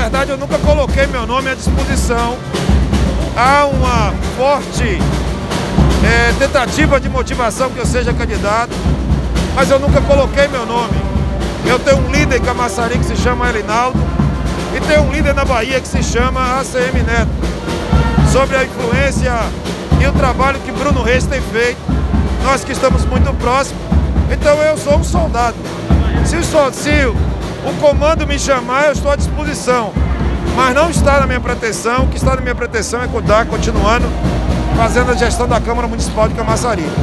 verdade, eu nunca coloquei meu nome à disposição. Há uma forte tentativa de motivação que eu seja candidato, mas eu nunca coloquei meu nome. Eu tenho um líder em Camaçari que se chama Elinaldo e tenho um líder na Bahia que se chama ACM Neto. Sobre a influência e o trabalho que Bruno Reis tem feito, nós que estamos muito próximos, então eu sou um soldado. Se o comando me chamar, eu estou à disposição, mas não está na minha pretensão. O que está na minha pretensão é continuando fazendo a gestão da Câmara Municipal de Camaçari.